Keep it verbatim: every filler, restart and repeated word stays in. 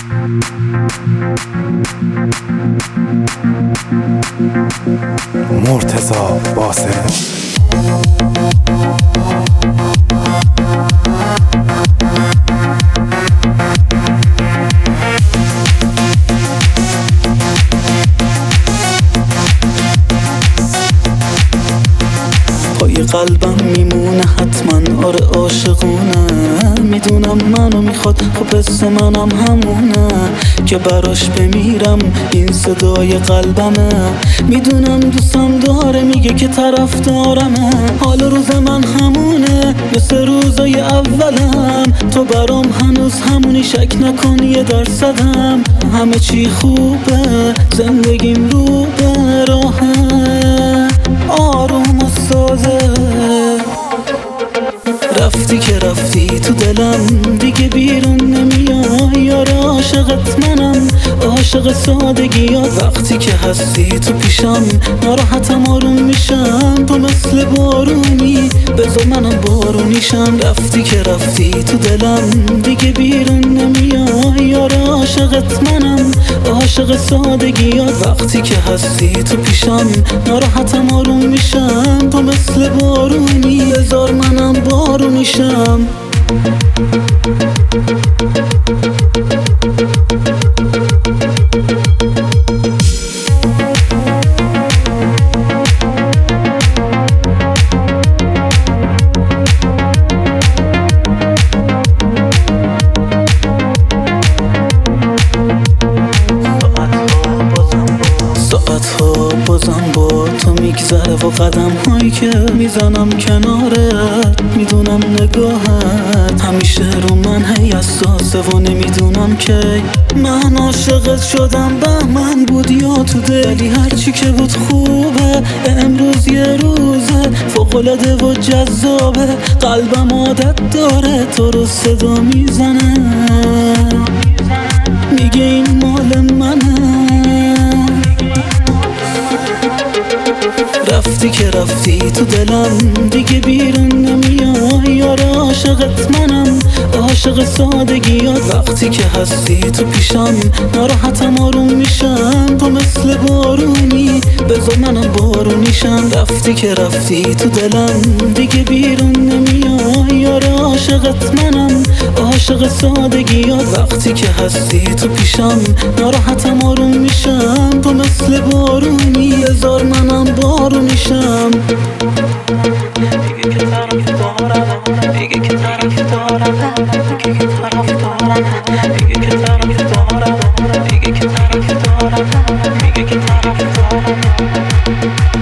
مرتضی باسم. پای قلبم میمونه حتما، آره عاشقونه. میدونم منو میخواد، خب حس منم همونه که براش بمیرم، این صدای قلبمه. میدونم دوستم داره، میگه که طرف دارمه. حال روز من همونه مثل روزای اولم، تو برام هنوز همونی، شک نکن یه درصدم. همه چی خوبه، زندگیم رو به راهه، آروم و ساده. رفتی که رفتی تو دلم، دیگه بیرون نمیای. یار عاشقت منم، عاشق سادگیات. وقتی که هستی تو پیشم، ناراحتم آروم میشم. تو مثل بارونی، بذار منم بارونیشم. رفتی که رفتی تو دلم، دیگه بیرون نمیای. یار عاشقت منم، عاشق سادگیات. وقتی که هستی تو پیشم، ناراحتم آروم میشم. تو مثل بارونی، بذار منم بارونیشم. ساعتها بازم با تو میگذره و قدم هایی که میزنم کنارت. میدونم نگاهت همیشه رو من هی حساسه و نمیدونم که من عاشقت شدم. بهمن بود یا تو دلی، هرچی که بود خوبه. امروز یه روزه فوق‌العاده و جذابه. قلبم عادت داره تو رو صدا میزنه، میگه این مال منه. رفتی که رفتی تو دلم، دیگه بیرون نمیای. یار عاشقت منم، عاشق سادگیات. وقتی که هستی تو پیشم، ناراحتم آروم میشم. تو مثل بارونی، بذار منم بارونیشم. رفتی که رفتی تو دلم، دیگه بیرون نمیای. یار عاشقت منم، عاشق سادگیات. وقتی که هستی تو پیشم، ناراحتم آروم میشم. تو مثل بارونی، بذار منم بارونیشم. میگه که طرف دارم، میگه که طرف دارم، میگه که طرف دارم، میگه که طرف دارم، میگه که طرف دارم، میگه که طرف دارم.